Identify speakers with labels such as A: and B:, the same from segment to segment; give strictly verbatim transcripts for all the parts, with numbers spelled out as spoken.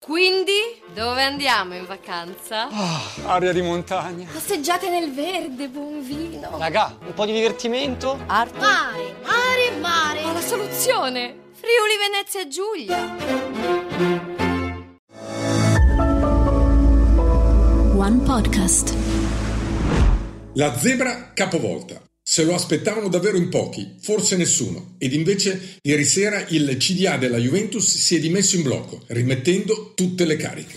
A: Quindi, dove andiamo in vacanza?
B: Oh, aria di montagna.
A: Passeggiate nel verde, buon vino.
B: Raga, un po' di divertimento.
A: Arte. Mare, mare, mare. Ma la soluzione? Friuli, Venezia Giulia.
C: One Podcast.
D: La zebra capovolta. Se lo aspettavano davvero in pochi, forse nessuno, ed invece ieri sera il C D A della Juventus si è dimesso in blocco, rimettendo tutte le cariche.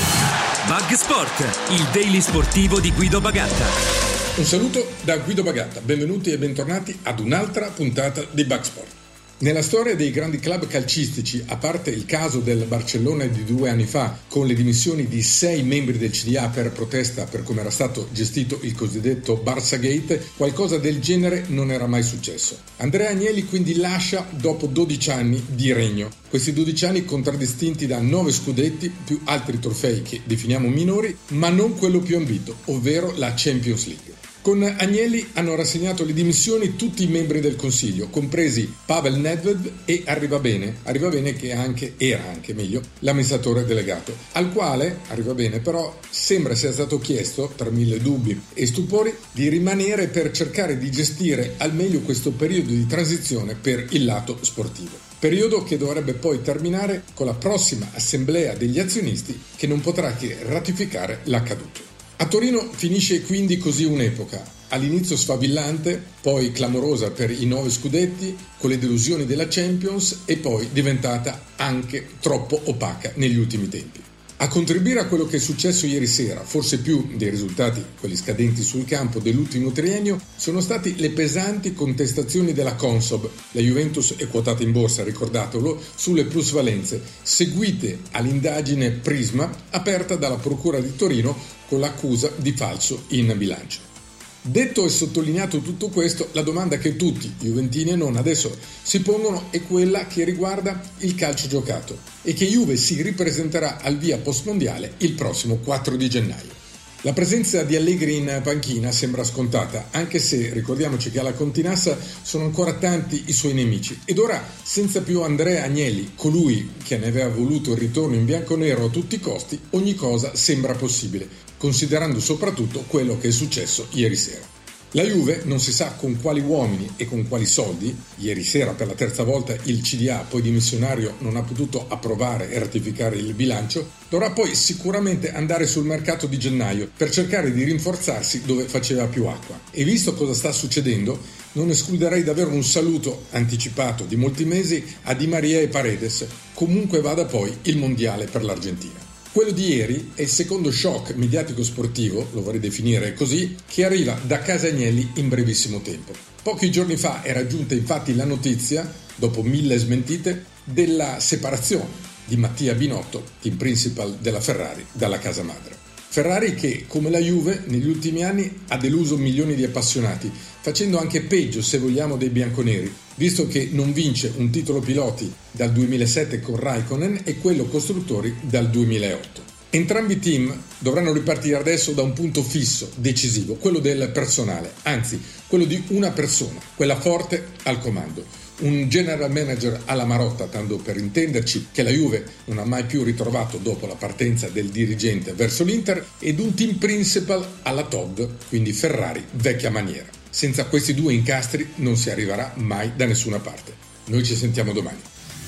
E: Bug Sport, il daily sportivo di Guido Bagatta.
D: Un saluto da Guido Bagatta, benvenuti e bentornati ad un'altra puntata di Bug Sport. Nella storia dei grandi club calcistici, a parte il caso del Barcellona di due anni fa, con le dimissioni di sei membri del C D A per protesta per come era stato gestito il cosiddetto Barça Gate, qualcosa del genere non era mai successo. Andrea Agnelli quindi lascia dopo dodici anni di regno. Questi dodici anni contraddistinti da nove scudetti più altri trofei che definiamo minori, ma non quello più ambito, ovvero la Champions League. Con Agnelli hanno rassegnato le dimissioni tutti i membri del Consiglio, compresi Pavel Nedved e Arrivabene, Arrivabene che anche, era anche meglio, l'amministratore delegato, al quale, Arrivabene però, sembra sia stato chiesto, tra mille dubbi e stupori, di rimanere per cercare di gestire al meglio questo periodo di transizione per il lato sportivo. Periodo che dovrebbe poi terminare con la prossima assemblea degli azionisti che non potrà che ratificare l'accaduto. A Torino finisce quindi così un'epoca, all'inizio sfavillante, poi clamorosa per i nove scudetti, con le delusioni della Champions e poi diventata anche troppo opaca negli ultimi tempi. A contribuire a quello che è successo ieri sera, forse più dei risultati, quelli scadenti sul campo dell'ultimo triennio, sono stati le pesanti contestazioni della Consob, la Juventus è quotata in borsa, ricordatelo, sulle plusvalenze, seguite all'indagine Prisma aperta dalla Procura di Torino con l'accusa di falso in bilancio. Detto e sottolineato tutto questo, la domanda che tutti, juventini e non, adesso si pongono è quella che riguarda il calcio giocato e che Juve si ripresenterà al via postmondiale il prossimo quattro di gennaio. La presenza di Allegri in panchina sembra scontata, anche se ricordiamoci che alla Continassa sono ancora tanti i suoi nemici ed ora, senza più Andrea Agnelli, colui che ne aveva voluto il ritorno in bianconero a tutti i costi, ogni cosa sembra possibile, considerando soprattutto quello che è successo ieri sera. La Juve, non si sa con quali uomini e con quali soldi, ieri sera per la terza volta il C D A, poi dimissionario, non ha potuto approvare e ratificare il bilancio, dovrà poi sicuramente andare sul mercato di gennaio per cercare di rinforzarsi dove faceva più acqua. E visto cosa sta succedendo, non escluderei davvero un saluto anticipato di molti mesi a Di Maria e Paredes, comunque vada poi il mondiale per l'Argentina. Quello di ieri è il secondo shock mediatico-sportivo, lo vorrei definire così, che arriva da casa Agnelli in brevissimo tempo. Pochi giorni fa era giunta infatti la notizia, dopo mille smentite, della separazione di Mattia Binotto, team principal della Ferrari, dalla casa madre. Ferrari che, come la Juve, negli ultimi anni ha deluso milioni di appassionati, facendo anche peggio, se vogliamo, dei bianconeri, visto che non vince un titolo piloti dal duemilasette con Raikkonen e quello costruttori dal duemilaotto. Entrambi i team dovranno ripartire adesso da un punto fisso, decisivo, quello del personale, anzi, quello di una persona, quella forte al comando. Un general manager alla Marotta, tanto per intenderci, che la Juve non ha mai più ritrovato dopo la partenza del dirigente verso l'Inter, ed un team principal alla Todd, quindi Ferrari, vecchia maniera. Senza questi due incastri non si arriverà mai da nessuna parte. Noi ci sentiamo domani.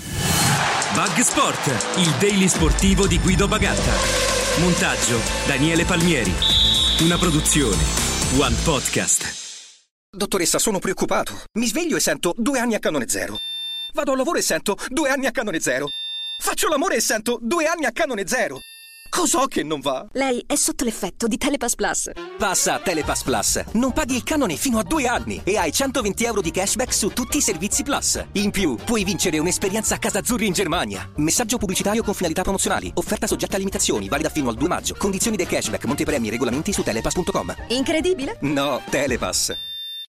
E: Bug Sport, il daily sportivo di Guido Bagatta. Montaggio Daniele Palmieri. Una produzione One Podcast.
F: Dottoressa, sono preoccupato. Mi sveglio e sento due anni a canone zero. Vado al lavoro e sento due anni a canone zero. Faccio l'amore e sento due anni a canone zero. Cos'ho che non va?
C: Lei è sotto l'effetto di Telepass Plus.
F: Passa a Telepass Plus. Non paghi il canone fino a due anni e hai centoventi euro di cashback su tutti i servizi Plus. In più, puoi vincere un'esperienza a Casa Azzurri in Germania. Messaggio pubblicitario con finalità promozionali. Offerta soggetta a limitazioni, valida fino al due maggio. Condizioni del cashback, montepremi e regolamenti su telepass punto com.
C: Incredibile?
F: No, Telepass.